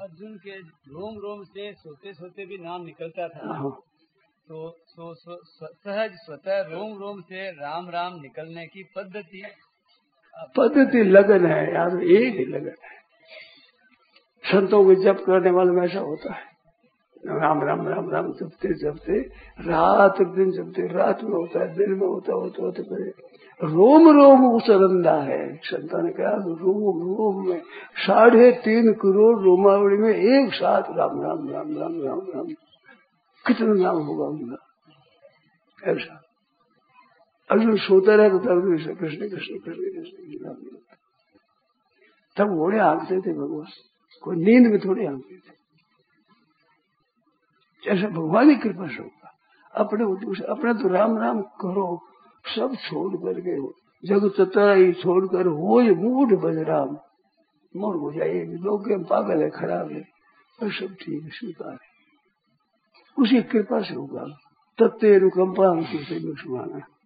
अर्जुन के रोम रोम से सोते सोते भी नाम निकलता था। तो स्वतः रोम रोम से राम राम निकलने की पद्धति लगन है यार, एक ही लगन है। संतों को जप करने वाले में ऐसा होता है, राम राम राम राम जपते जपते रात दिन जपते, रात में होता है, दिन में होता होते रोम रोम उचरंदा है। संता ने कहा रोम रोम में 3.5 करोड़ रोमावली में एक साथ राम राम राम राम राम राम, कितना नाम होगा उनका। ऐसा अर्जुन सोता रहे तो दर्द से कृष्ण कृष्ण कृष्ण कृष्ण, तब घोड़े हाँकते थे भगवान, कोई नींद में थोड़ी हाँकते थे। जैसे भगवान की कृपा से होगा। अपने तो राम राम करो, सब छोड़ करके हो, जग चतुराई छोड़कर हो ये मूढ़ बजराम, मूढ़ हो जाए, लोग पागल है, खराब है, और सब ठीक है, स्वीकार है, उसी कृपा से होगा। तत्व अनुकंपा उसी से सुनाना।